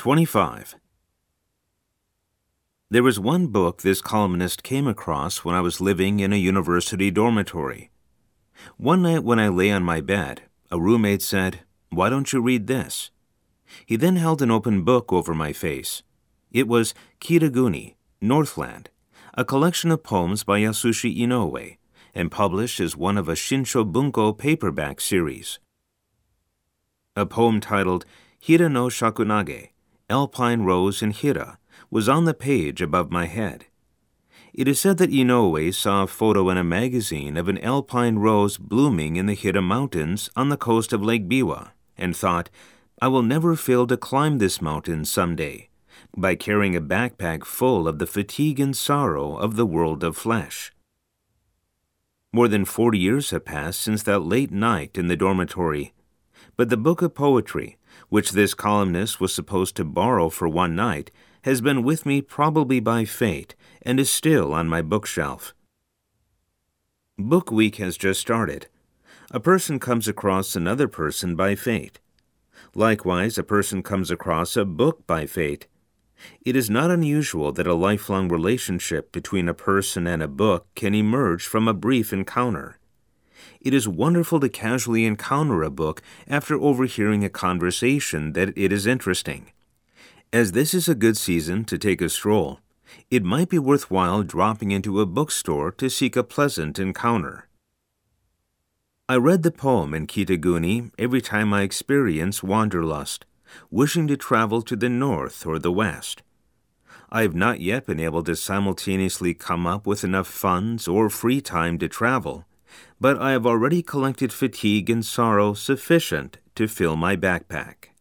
25. There was one book this columnist came across when I was living in a university dormitory. One night when I lay on my bed, a roommate said, "Why don't you read this?" He then held an open book over my face. It was Kitaguni, Northland, a collection of poems by Yasushi Inoue, and published as one of a Shinsho Bunko paperback series. A poem titled Hira no Shakunage, Alpine Rose in Hira, was on the page above my head. It is said that Inoue saw a photo in a magazine of an alpine rose blooming in the Hira Mountains on the coast of Lake Biwa, and thought, "I will never fail to climb this mountain someday," by carrying a backpack full of the fatigue and sorrow of the world of flesh. More than 40 years have passed since that late night in the dormitory, but the book of poetry, which this columnist was supposed to borrow for one night, has been with me probably by fate and is still on my bookshelf. Book Week has just started. A person comes across another person by fate. Likewise, a person comes across a book by fate. It is not unusual that a lifelong relationship between a person and a book can emerge from a brief encounter. It is wonderful to casually encounter a book after overhearing a conversation that it is interesting. As this is a good season to take a stroll, it might be worthwhile dropping into a bookstore to seek a pleasant encounter. I read the poem in Kitaguni every time I experience wanderlust, wishing to travel to the north or the west. I have not yet been able to simultaneously come up with enough funds or free time to travel, but I have already collected fatigue and sorrow sufficient to fill my backpack.